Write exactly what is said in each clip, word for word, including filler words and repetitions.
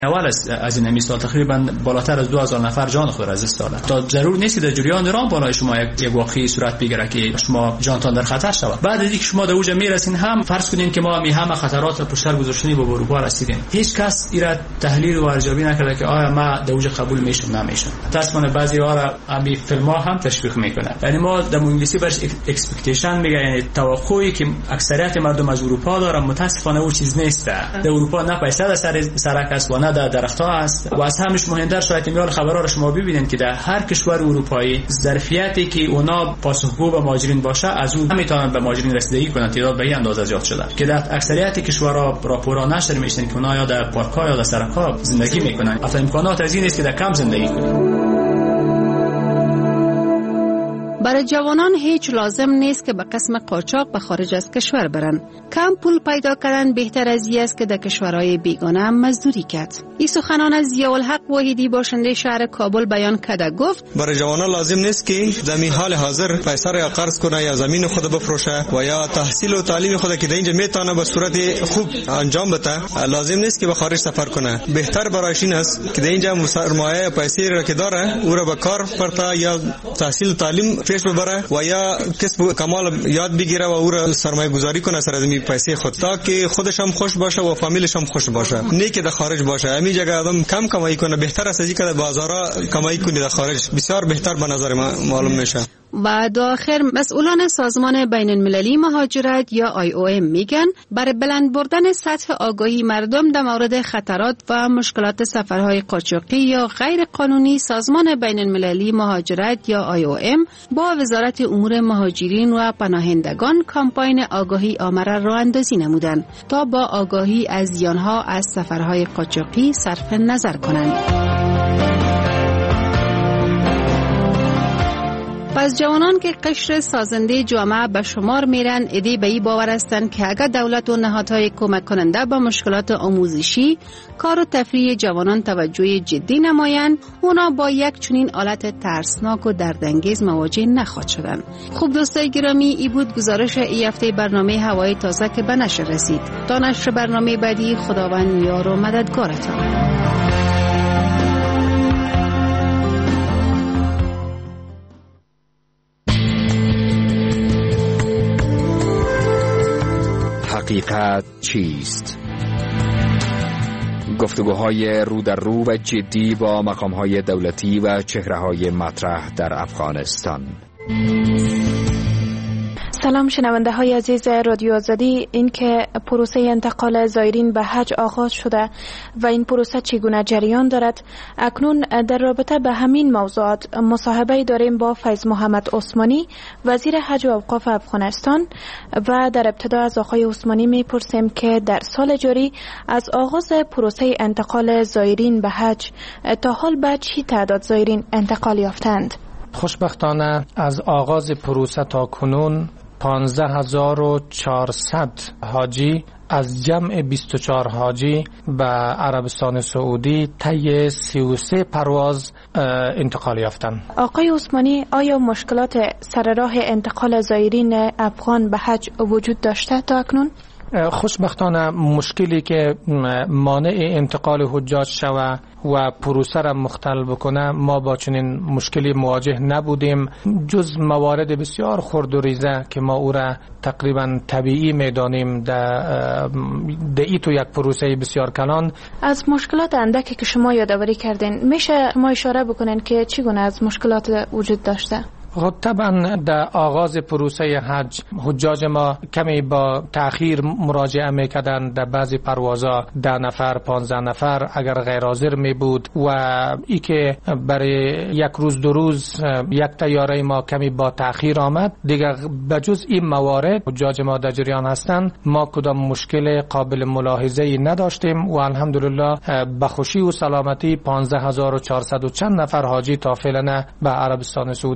اول از از این مثال تقریبا بالاتر از دو هزار نفر جان خود را از دست دادند. تا ضرور نیست در جریان راه بالای شما یک یک واقعی صورت بگیره که شما جانتان در خطر شود. بعد از اینکه شما در اوج میرسین هم فرض کنین که ما می همه خطرات را پشت سر گذاشتنی به اروپا رسیدیم. هیچ کس ایرا تحلیل و ارزیابی نکرده که آیا ما در اوج قبول میشم نمیشم. متأسفانه بعضی ها را همین فیلم‌ها هم تشویق میکنن. یعنی ما در انگلیسی برش اکسپکتیشن میگه، یعنی توقعی که اکثریت مردم از اروپا دارن. متأسفانه اون چیز نیست. در اروپا نه پیسه در سر سرک است و نه در درخت‌ها است. و از همش مهمتر شاید میال خبرها را شما ببینید که در هر کشور اروپایی ظرفیتی که اونا پاسخگو به مهاجرین باشه از اون نمیتونن به مهاجرین رسیدگی کنن. تعداد به این اندازه زیاد شده که در اکثریت کشورها راپورها نشر میشن که اونا یا در پارک‌ها یا در سرک‌ها زندگی میکنن. اصلا امکانات از این است که در کم زندگی کنن. برای جوانان هیچ لازم نیست که به قسم قاچاق به خارج از کشور برن. کم پول پیدا کردن بهتر از این است که در کشورهای بیگانه مزدوری کرد. این سخنان از ضیاءالحق واحدی باشنده شهر کابل بیان کرده. گفت برای جوانان لازم نیست که زمین حال حاضر پیسه را قرض کنه یا زمین خود بفروشه و یا تحصیل و تعلیم خود که در اینجا میتونه به صورت خوب انجام بده. لازم نیست که به خارج سفر کنه. بهتر برایش این است که در اینجا سرمایه پیسه را که داره او را به کار فرتا یا تحصیل و تعلیم پیش ببره و یا کسب کمال یاد بگیره و او را سرمایه گذاری کنه سر از پیسه خود تا که خودش هم خوش باشه و فامیلش هم خوش باشه. نه که در خارج باشه. همین جگه آدم کم کمایی کنه بهتر است از اینکه در بازارها کمایی کنه. در خارج بسیار بهتر به نظر من معلوم میشه. و در آخر مسئولان سازمان بین المللی مهاجرت یا آی او ام میگن برای بلند بردن سطح آگاهی مردم در مورد خطرات و مشکلات سفرهای قاچاقی یا غیر قانونی، سازمان بین المللی مهاجرت یا آی او ام با وزارت امور مهاجرین و پناهندگان کمپاین آگاهی آمره راه اندازی نمودند تا با آگاهی از زیانها از سفرهای قاچاقی صرف نظر کنند. پس جوانان که قشر سازنده جامعه به شمار میرن، ایده به این باور هستند که اگر دولت و نهادهای کمک کننده به مشکلات آموزشی، کار و تفریح جوانان توجه جدی نمایند، اونا با یک چنین آلت ترسناک و دردانگیز مواجه نخواهد شدن. خوب دوستای گرامی، ای بود گزارش ای هفته برنامه هوای تازه که به نشر رسید. تا نشر برنامه بعدی، خداوند یار و مددگارتان. حقیقت چیست؟ گفتگوهای رو در رو و جدی با مقامهای دولتی و چهره‌های مطرح در افغانستان. سلام شنونده های عزیز رادیو آزادی. این که پروسه انتقال زائرین به حج آغاز شده و این پروسه چگونه جریان دارد، اکنون در رابطه به همین موضوعات مصاحبه داریم با فیض محمد عثمانی، وزیر حج و اوقاف افغانستان، و در ابتدا از آقای عثمانی میپرسیم که در سال جاری از آغاز پروسه انتقال زائرین به حج تا حال به چی تعداد زائرین انتقال یافتند؟ خوشبختانه از آغاز پروسه تا کنون پانزده هزار و چهارصد حاجی از جمع بیست و چهار حاجی به عربستان سعودی طی سی و سه پرواز انتقال یافتند. آقای عثمانی، آیا مشکلات سر راه انتقال زائرین افغان به حج وجود داشته تا اکنون؟ خوشبختانه مشکلی که مانع انتقال حجاج شوه و پروسه را مختل بکنه، ما با چنین مشکلی مواجه نبودیم، جز موارد بسیار خرد و ریزه که ما او را تقریبا طبیعی میدانیم در ای تو یک پروسه بسیار کلان. از مشکلات اندکی که شما یادآوری کردین، میشه ما اشاره بکنین که چگونه از مشکلات وجود داشته؟ خب طبعا در آغاز پروسه حج حجاج ما کمی با تأخیر مراجعه میکردن. در بعضی پروازها ده نفر پانزده نفر اگر غیر حاضر می بود و ای که برای یک روز دو روز یک طیاره ما کمی با تأخیر آمد. دیگر بجز این موارد حجاج ما در جریان هستند، ما کدام مشکل قابل ملاحظه نداشتیم و الحمدلله به خوشی و سلامتی پانزده هزار و چهارصد و چند نفر حاجی تا فعلا به عربستان سعودی انتقال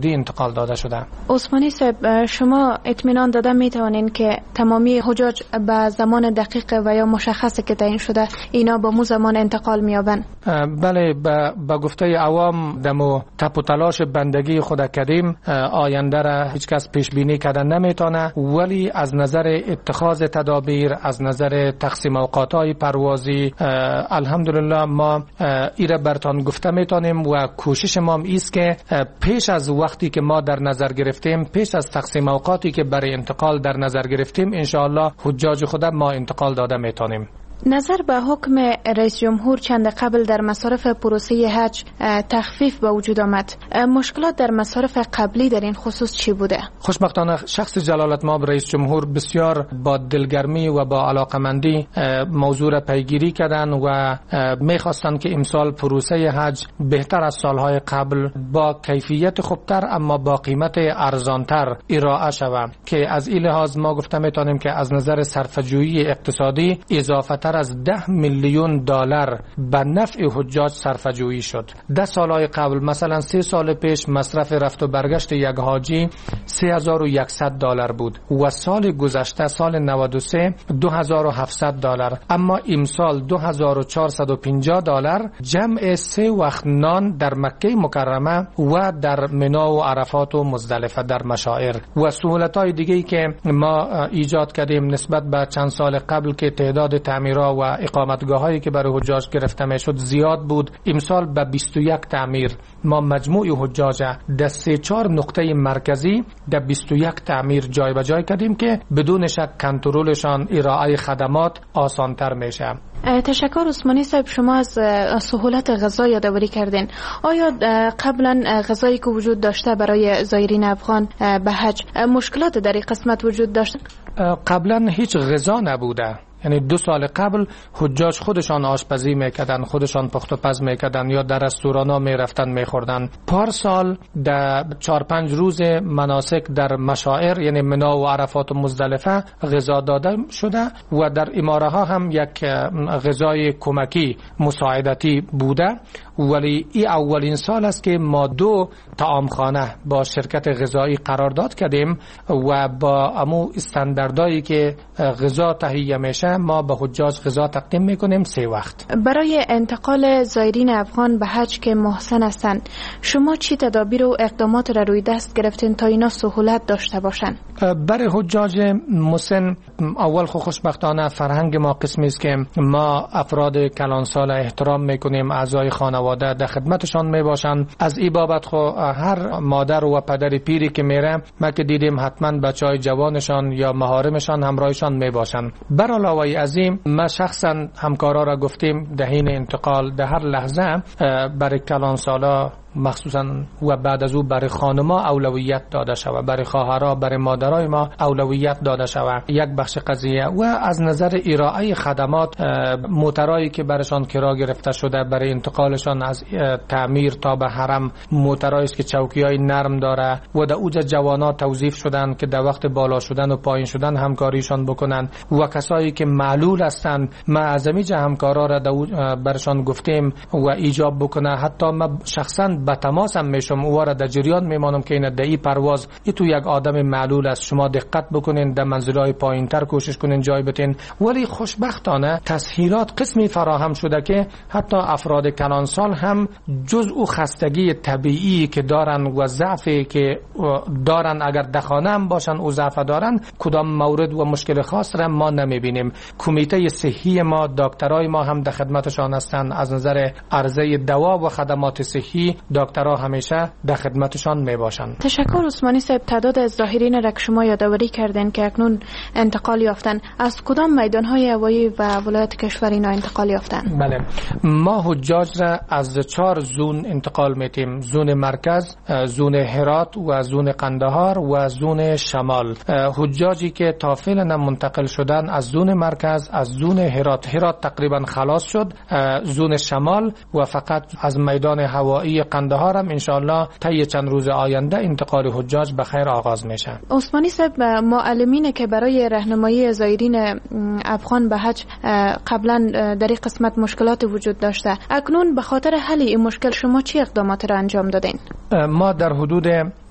انتقال داده شده. عثمانی صاحب، شما اطمینان داده می توانین که تمامی حجاج به زمان دقیق و یا مشخصی که تعیین شده اینا با مو زمان انتقال میابن؟ بله، با گفته عوام دمو تپ و تلاش بندگی خود کردیم، آینده را هیچ کس پیش بینی کردن نمیتونه، ولی از نظر اتخاذ تدابیر، از نظر تقسیم اوقاتهای پروازی الحمدلله ما ایره برتان گفته میتونیم و کوشش ما ایست که پیش از وقتی که ما در نظر گرفتیم، پیش از تقسیم اوقاتی که برای انتقال در نظر گرفتیم، انشاءالله حجاج خود ما انتقال داده میتونیم. نظر به حکم رئیس جمهور چند قبل در مصارف پروسه حج تخفیف به وجود آمد، مشکلات در مصارف قبلی در این خصوص چی بوده؟ خوشبختانه شخص جلالت مآب رئیس جمهور بسیار با دلگرمی و با علاقمندی موضوع را پیگیری کردند و میخواستند که امسال پروسه حج بهتر از سالهای قبل با کیفیت خوبتر اما با قیمت ارزانتر ارائه شود، که از این لحاظ ما گفته میتونیم که از نظر صرفه‌جویی اقتصادی اضافه تر از ده میلیون دلار به نفع حجاج صرفه‌جویی شد. ده سالهای قبل مثلا سه سال پیش مصرف رفت و برگشت یک حاجی سه هزار و صد دلار بود و سال گذشته سال نود و سه دو هزار و هفتصد دلار، اما امسال دو هزار و چهارصد و پنجاه دلار جمع سه وقت نان در مکه مکرمه و در منی و عرفات و مزدلفه در مشاعر و سهولت‌های دیگه‌ای که ما ایجاد کردیم نسبت به چند سال قبل که تعداد تعمیرها و اقامتگاه‌هایی که برای حجاج گرفته میشد زیاد بود. امسال به بیست و یک تعمیر ما مجموع حجاج در سه چهار نقطه مرکزی در بیست و یک تعمیر جای به جای کردیم که بدون شک کنترلشان، ارائه خدمات آسانتر میشه. تشکر عثمانی صاحب، شما از سهولت غذا یادآوری کردین. آیا قبلا غذایی که وجود داشته برای زایرین افغان به حج مشکلات در این قسمت وجود داشت؟ قبلا هیچ غذا نبوده، یعنی دو سال قبل حجاج خودشان آشپزی میکردن، خودشان پخت و پز میکردن یا در رستورانا میرفتن میخوردن. پارسال در چهار پنج روز مناسک در مشاعر یعنی منی و عرفات و مزدلفه غذا داده شده و در اماره ها هم یک غذای کمکی مساعدتی بوده، ولی این اولین سال است که ما دو طعامخانه با شرکت غذایی قرارداد کردیم و با امو استانداردهایی که غذا تهیه میشه ما به حجاج غذا تقدیم میکنیم سه وقت. برای انتقال زایرین افغان به حج که محسن هستند، شما چی تدابیر و اقدامات را روی دست گرفتین تا اینا سهولت داشته باشن؟ برای حجاج محسن اول خو خوشبختانه فرهنگ ما قسمی است که ما افراد کلانسال احترام میکنیم، اعضای خانواده در خدمتشان میباشند. از این بابت خو هر مادر و پدر پیری که میره ما که دیدیم حتما بچهای جوانشان یا محارمشان همراهشان میباشند. بر علاوه از این ما شخصا همکارا را گفتیم در حین انتقال در هر لحظه برای کلانسالا مخصوصا و بعد از او برای خانما اولویت داده شود، برای خواهرها برای مادرای ما اولویت داده شود. یک بخش قضیه و از نظر ارائه خدمات موترایی که برشان کرا گرفته شده برای انتقالشان از تعمیر تا به حرم موترایی است که چوکیای نرم داره و در اوج جوانا توظیف شدن که در وقت بالا شدن و پایین شدن همکاریشان بکنن و کسایی که معلول هستند ما از اینجا همکارا را برشان گفتیم و ایجاب بکنه. حتی ما شخصا با تماس هم میشم او را در جریان میمانم که این در این پرواز ای تو یک آدم معلول است، شما دقت بکنین در منزلهای پایین تر کوشش کنین جای بتین. ولی خوشبختانه تسهیلات قسمی فراهم شده که حتی افراد کلانسال هم جز او خستگی طبیعی که دارن و ضعفی که دارن اگر دخانه هم باشن او ضعف دارن کدام مورد و مشکل خاص را ما نمیبینیم. کمیته صحی ما، دکترای ما هم در خدمتشان هستند. از نظر عرضه دوا و خدمات صحی دکترها همیشه در خدمتشان می باشند. تشکر عثمانی صاحب. تعداد از ظاهرین را که شما یادآوری کردین که اکنون انتقال یافتن، از کدام میدانهای هوایی و ولایت کشور اینا انتقال یافتن؟ بله، ما حجاج را از چهار زون انتقال میتیم: زون مرکز، زون هرات و زون قندهار و زون شمال. حجاجی که تا فعلا منتقل شدن از زون مرکز، از زون هرات، هرات تقریبا خلاص شد، زون شمال و فقط از میدان هوایی قندهار هم انشاءالله طی چند روز آینده انتقال حجاج به خیر آغاز میشه. عثمانی صاحب، معلمین که برای راهنمایی زایرین افغان به حج قبلا در این قسمت مشکلات وجود داشته، اکنون به خاطر حل این مشکل شما چی اقدامات را انجام دادین؟ ما در حدود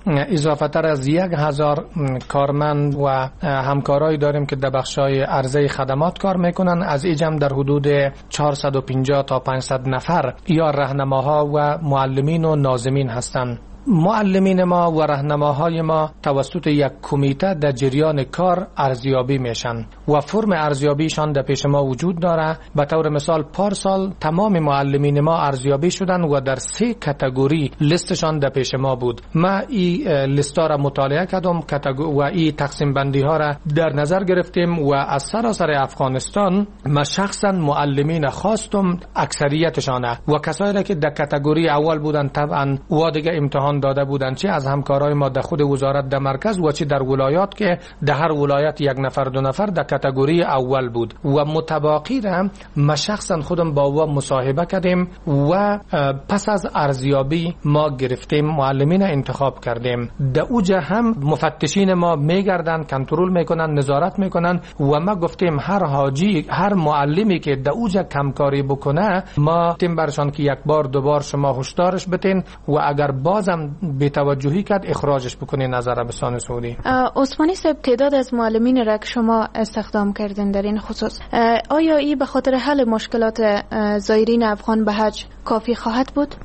اضافه تر از یک هزار کارمند و همکارایی داریم که در بخشای عرضه خدمات کار میکنن. از این جمع در حدود چهارصد و پنجاه تا پانصد نفر یا راهنماها و معلمین و ناظمین هستند. معلمین ما و راهنماهای ما توسط یک کمیته در جریان کار ارزیابی میشن و فرم ارزیابیشان در پیش ما وجود داره. به طور مثال پارسال تمام معلمین ما ارزیابی شدن و در سه کاتگوری لیستشان در پیش ما بود. ما این لیستا را مطالعه کردم و این تقسیم بندی ها را در نظر گرفتیم و از سراسر افغانستان ما شخصا معلمین خواستم اکثریتشانه و کسایی را که در کاتگوری اول بودن طبعا و دیگه امتحان داده بودند، چه از همکارای ما در خود وزارت در مرکز و چه در ولایات که در هر ولایت یک نفر دو نفر در کاتگوری اول بود و متباقی را ما شخصا خودم با او مصاحبه کردیم و پس از ارزیابی ما گرفتیم معلمین انتخاب کردیم. در اوجه هم مفتشین ما میگردن، کنترل میکنن، نظارت میکنن و ما گفتیم هر حاجی هر معلمی که در اوجه کمکاری بکنه ما تیم برشان که یک بار دو بار شما هشدارش بتین و اگر بازم بی‌توجهی کرد اخراجش بکنین از عربستان سعودی. عثمانی صاحب، تعداد از معلمین را که شما استخدام کردین در این خصوص، آیا این به خاطر حل مشکلات زایرین افغان به حج کافی خواهد بود؟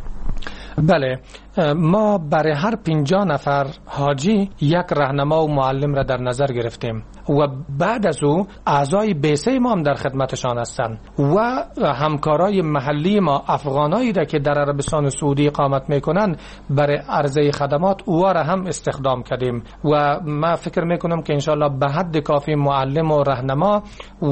بله، ما برای هر پنجاه نفر حاجی یک راهنما و معلم را در نظر گرفتیم و بعد از او اعضای بیسه ما هم در خدمتشان هستند و همکارای محلی ما افغانایی را که در عربستان سعودی اقامت میکنن برای عرضه خدمات او را هم استخدام کردیم و ما فکر میکنم که انشالله به حد کافی معلم و راهنما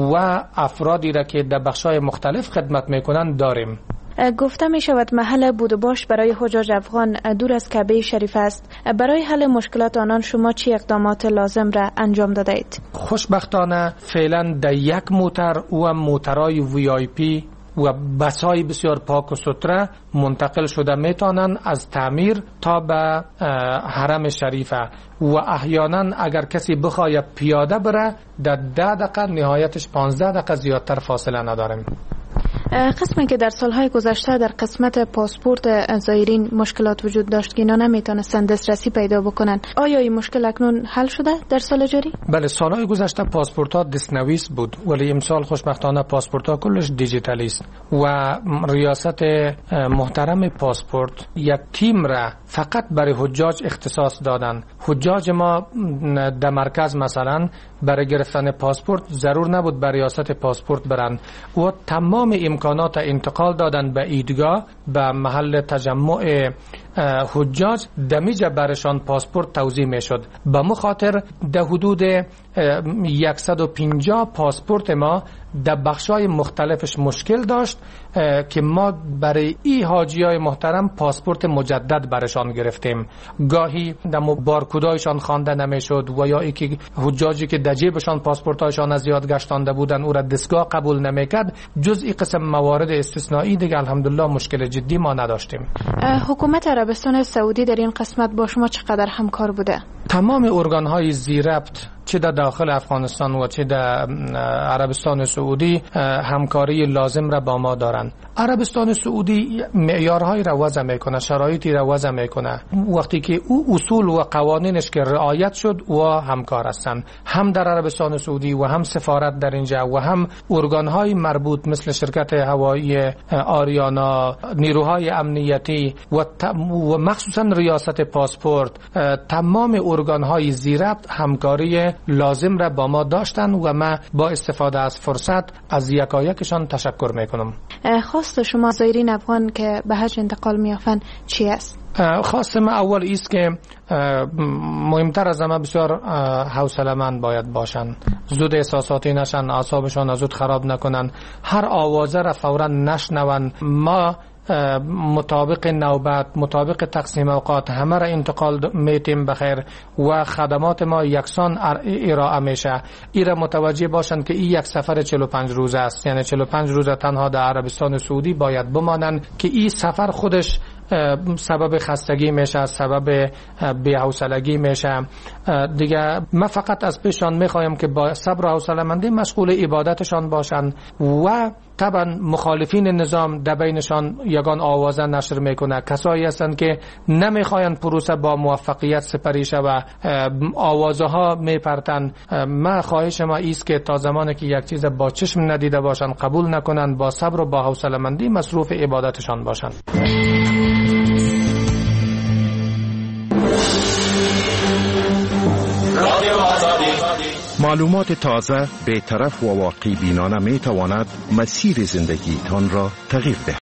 و افرادی را که در بخشای مختلف خدمت میکنن داریم. گفته می شود محل بود و باش برای حجاج افغان دور از کعبه شریف است. برای حل مشکلات آنان شما چه اقدامات لازم را انجام داده اید؟ خوشبختانه فعلا در یک موتر و موترهای وی آی پی و بسای بسیار پاک و ستره منتقل شده میتونن از تعمیر تا به حرم شریفه و احیانا اگر کسی بخواد پیاده بره در ده دقیقه نهایتش پانزده دقیقه زیادتر فاصله نداریم. قسمی که در سالهای گذشته در قسمت پاسپورت زایرین مشکلات وجود داشت که اینا نمیتونستن دسترسی پیدا بکنن، آیا این مشکل اکنون حل شده در سال جاری؟ بله، سالهای گذشته پاسپورت ها دستنویس بود ولی امسال خوشبختانه پاسپورت ها کلش دیجیتالی است و ریاست محترم پاسپورت یک تیم را فقط برای حجاج اختصاص دادن. حجاج ما در مرکز مثلا برای گرفتن پاسپورت ضرور نبود برای ریاست پاسپورت برن و تمام امکانات انتقال دادن به ایدگاه به محل تجمع حجاج دمیجه برشان پاسپورت توزیع می شد. به مخاطر در حدود صد و پنجاه پاسپورت ما در بخشای مختلفش مشکل داشت که ما برای این حاجی های محترم پاسپورت مجدد برشان گرفتیم. گاهی در بارکودایشان خوانده نمی شد و یا ای که حجاجی که در جیبشان پاسپورت هایشان از زیاد گشتانده بودن او را دستگاه قبول نمی کرد. جز این قسم موارد استثنایی دیگه الحمدلله مشکل جدی ما نداشتیم. حکومت عربستان سعودی در این قسمت با شما چقدر همکار بوده؟ تمام ارگان های زیربط چه در داخل افغانستان و چه در عربستان سعودی همکاری لازم را با ما دارند. عربستان سعودی معیارهای را وضع میکنه، شرایطی را وضع میکنه. وقتی که او اصول و قوانینش که رعایت شد و همکار هستند، هم در عربستان سعودی و هم سفارت در اینجا و هم ارگانهای مربوط مثل شرکت هوایی آریانا، نیروهای امنیتی و, و مخصوصا ریاست پاسپورت، تمام ارگانهای زیربط همکاری لازم را با ما داشتن و ما با استفاده از فرصت از یکایکشان تشکر میکنم. خواست شما زایرین افغان که به حج انتقال میافن چی است؟ خواست ما اول ایست که مهمتر از همه بسیار حوصله‌مند باید باشن، زود احساساتی نشن، اعصابشان زود خراب نکنن، هر آوازه را فورا نشنون. ما مطابق نوبت، مطابق تقسیم اوقات همه را انتقال میتیم بخیر و خدمات ما یکسان ارائه میشه. ایره متوجه باشند که این یک سفر چهل و پنج روزه است، یعنی چهل و پنج روزه تنها در عربستان سعودی باید بمانند که این سفر خودش سبب خستگی میشه، سبب بی‌حوصلگی میشه. دیگه من فقط از پیشان میخوایم که با صبر و حوصله مندی مشغول عبادتشان باشند و طبعا مخالفین نظام در بینشان یگان آوازه نشر میکنه. کسایی هستند که نمیخواین پروسه با موفقیت سپری شه و آوازه ها میپرتن. من خواهش ما ایست که تا زمانی که یک چیز با چشم ندیده باشن قبول نکنن، با صبر و با حوصله مندی مصروف عبادتشان باشن. معلومات تازه، بی‌طرف و واقعی بینانه می تواند مسیر زندگی تان را تغییر دهد.